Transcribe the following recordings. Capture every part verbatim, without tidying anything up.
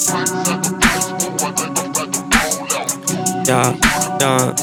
Yeah, yeah.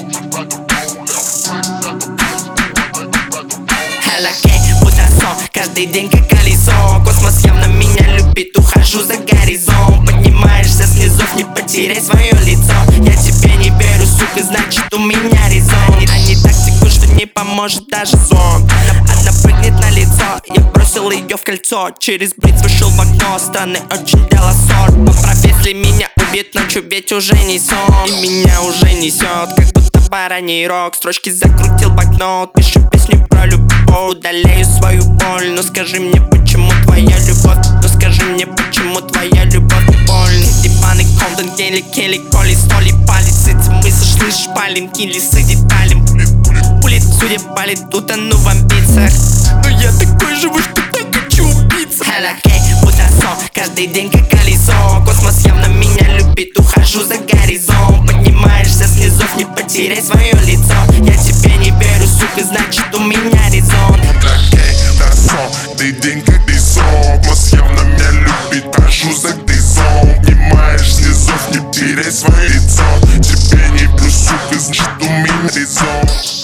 Окей, будто сон, каждый день как колесо. Космос явно меня любит, ухожу за горизонт. Поднимаешься с низов, не потеряй свое лицо. Я тебе не верю, сука, значит у меня резон. А не так теку, что не поможет даже сон. Она прыгнет на лицо, я бросил ее в кольцо. Через блиц вышел в окно, станы очень дело сорт. Поправь, если меня убьет ночью, ведь уже не сон. И меня уже несет, как будто бараний рок. Строчки закрутил в окно, пишу песню про любовь. Удаляю свою боль, но скажи мне, почему твоя любовь? Но скажи мне, почему твоя любовь больно? Диваны, контент, гели, кели, коли, столи, палец. Эти мысли, слышишь, палим, килисы, деталим. Пулит, судя, палит, утону в амбициях. Но я такой живой, что так хочу убиться. Окей, будто сон, каждый день как колесо. Космос явно меня любит, ухожу за горизонт. Поднимаешься с низов, не потеряй свое лицо. Я тебе не верю, сука, значит у меня резон. Окей, будто сон, каждый день как колесо. Космос явно меня любит, ухожу за горизонт. Поднимаешься с низов, не потеряй свое лицо. Тебе не верю, сука, значит у меня резон.